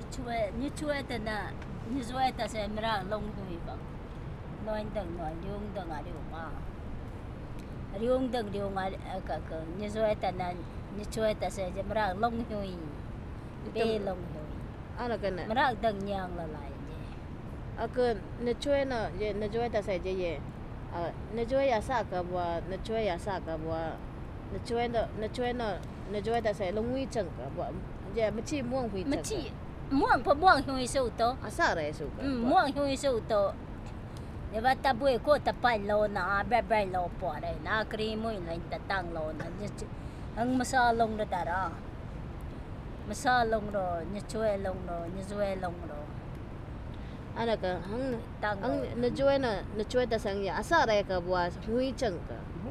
như chuối tên là như chuối ta sẽ mới ra lông hui vậy nói riêng từng ở điều mà riêng từng điều mà cái như chuối tên là như chuối ta sẽ mới ra lông hui bê lông hui là cái này mới ra từng nhang là lại cái như chuối nó như chuối ta sẽ gì như chuối ya sa cái bữa như chuối ya sa cái bữa như chuối ta sẽ lông hui chừng cái bữa giờ mới chỉ muông hui chừng muông hui sâu to sa rồi sâu muông hui sâu to nếu mà ta bơi qua ta bay lâu na bay lâu bỏ đây na cream mui lên ta tăng lâu na hăng masa lông đó ta ra masa lông rồi như chuối lông rồi là cái hăng như chuối ta sang ya sa rồi cái bữa hui chừng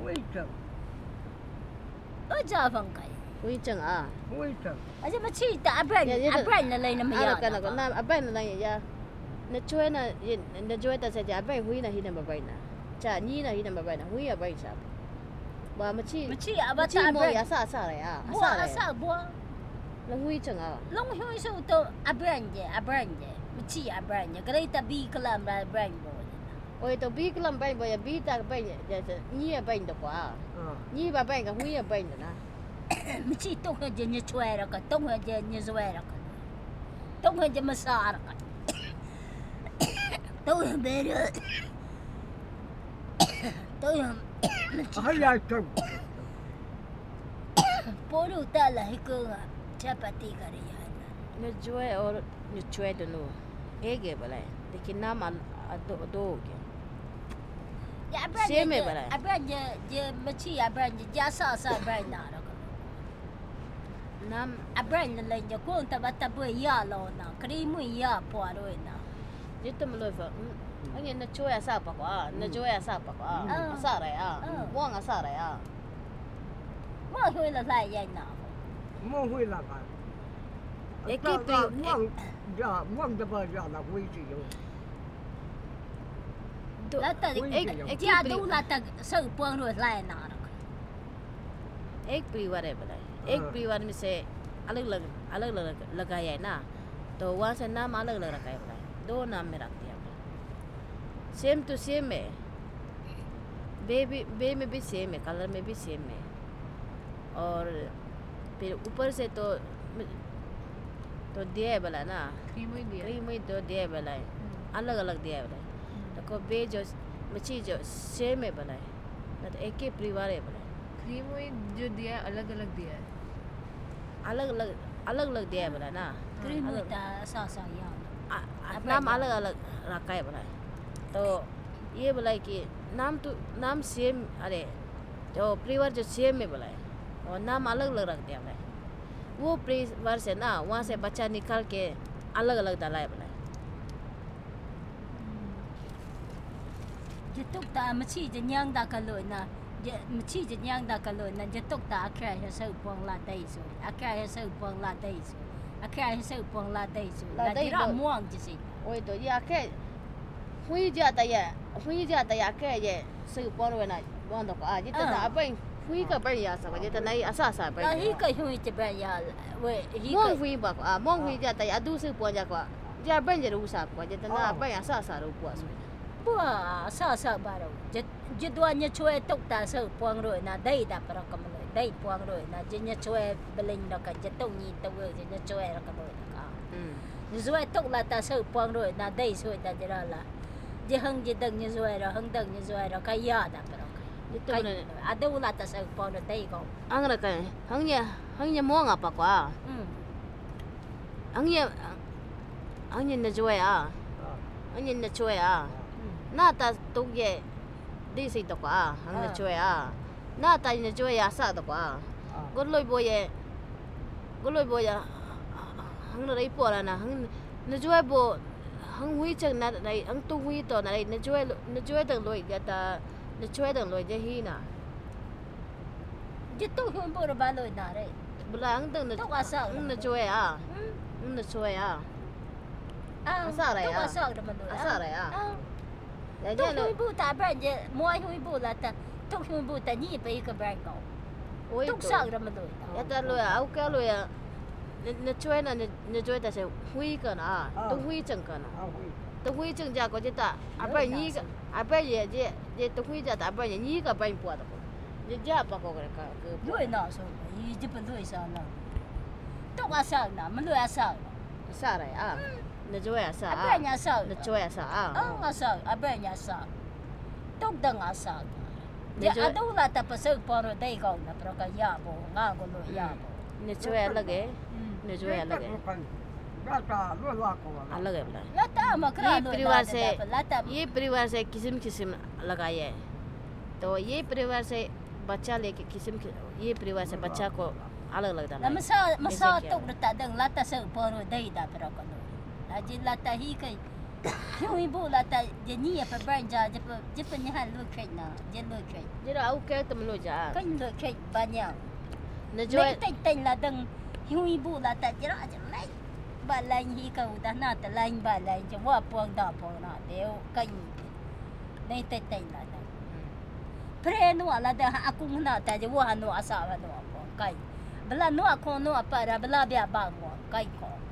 ở giờ vắng cái hui chừng 而且嘛，吃的阿不然那来那么样。 那个那阿不然那呀，那做那那做的是阿不然会那去那么办呢？这你那去那么办呢？会阿不然啥？我们吃阿不吃么呀？啥嘞啊？ 啥不？ 那会整啊？ 弄会手都阿不然的，没吃阿不然的，个来他比个啦，阿不然不。 我都比个啦，办不呀？比他办就是你也办的话，你把办个会也办的呢。 没吃东西就你出来了个，东西就你出来了个，东西就没啥了个，东西没了，东西。 哎呀，这。 Poro tala hikuga chapati kari yana. No joy or no joy to know. Ege balai. The kinama dog. Ya abran je machi abran je jasa sa abran na ra. Nam abran le je ko ta bata bu ya lo na. Kri mu ya po ro na. Jito mo lo fa. Ang na joy asa pa ko. Na joy asa pa ko. Asa ra ya. Wang asa ra ya. Mo hui la lai ya na. Mo hui la ba. Ekip wang da ba ya la hui ji yo. La ta ja du la ta sau puang rồi lai na. Ek परिवार है बोला. एक परिवार में से अलग लगाया है ना. तो वहाँ से नाम अलग अलग रखा है बोला. दो नाम में रख दिया. सेम टू सेम है. बे में भी सेम है, कलर में भी सेम है. और फिर ऊपर से तो दिया है बोला ना. क्रीम ही तो दिया है बोला है. अलग अलग दिया है बोला है. तो को बे जो मच्छी जो सेम है बोला है. ना तो एक ही परिवार है बोला है. क्रीम ही जो दिया है अलग अलग दिया है. अलग अलग दिया है बोला ना. क्रीम होता सा या. नाम अलग अलग रखा है बोला है. तो ये बोला है कि नाम सेम, अरे जो परिवार जो सेम है बोला है और नाम अलग अलग रख दिया है. वो परिवार से ना वहाँ से बच्चा निकाल के अलग अलग डाला है बोला है. जे तुक ता मछी जे न्यांग दा का लो ना. जे मछी जे न्यांग दा का लो ना जे तुक ता आखिर है सब पुंग ला दई सो. आखिर है सब पुंग ला दई सो. आखिर है सब पुंग ला दई सो. ला दिरा मुआंग जिसे. वही तो ये आखिर हुई जाता है आखिर ये सब पुंग वे ना बंद को आज जितना अपन हुई का बढ़िया सब जितना नहीं आसा बढ़िया. ही का हुई जे बढ़िया वे ही का हुई बा मोंग हुई जाता है दूसरे पुंग जा को जा बन जे रूसा को जितना बढ़िया आसा रू पुआ सो. Wah, sa baru. Jadwalnya cuai tok ta sau puang roi na dai da para kam roi. Dai puang roi na jenya cuai beling da ka jatong ni ta we jenya cuai ra ka roi ka. Ni cuai tok la ta sau puang roi na dai soi da jera la. Je hang je dang ni cuai ra hang dang ni cuai ra ka ya da para ka. Itu ada ula ta sau puang roi dai ko. Ang ra ka hang nya mo nga pa kwa. Ang nya na cuai a. Ang nya na cuai a. Na ta tuk ye đi xí tộc à, hang na chơi à, na ta na chơi à sa tộc à, con lôi bò ye, hang na đấy bò là na hang na chơi bò, hang hui chừng na đấy, hang tu hui to na đấy na chơi từng lôi ya ta, na chơi từng lôi ye hi na, je tu hui bò rồi ba lôi na đấy, bula hang từng na chơi à, hang na chơi à, sa đấy à, sa đấy à. Tuk hui bu ta brand je muai hui bu la ta tuk hui bu ta ni pe ka brand ko tuk sa ra ma doi ya ta lo au ka lo ya 那吹呢，那吹的是灰个呢，都灰整个呢，都灰整家国家的，阿伯也都灰家的，阿伯也你个办不的，你家不搞个个。 对那时候，一直不对上了，都阿上呢，没对阿上。 啥来啊？那吹啊啥啊？ 阿伯伢上， 那吹啊啥啊？ 阿上，阿伯伢上，都等阿上。ya adu la ta pasal poro dai kau na pro ka ya bo nga ko lo ya bo ne chue lage ne chue lage अलग है बोला lata ma kra do ये परिवार से किस्म किस्म लगाए है तो ये परिवार से बच्चा लेके किस्म ये परिवार से बच्चा को अलग अलग डाला masa tok ta dang lata sa poro dai da pro ka lo aji lata hi kai Yung ibu lata jadi apa belanja je ni hal lu kek na je lu kek jadi aku kek temen lu ja kan lu kek banyak na joy tai la dang yung ibu lata jera je lai ba lain hi ka udah na ta lain ba lain je wa puang da puang na deu kan nei tai la dang pre no ala da aku na ta je wa no asa wa no kai bela no aku no apa ra bela bia ba mo kai ko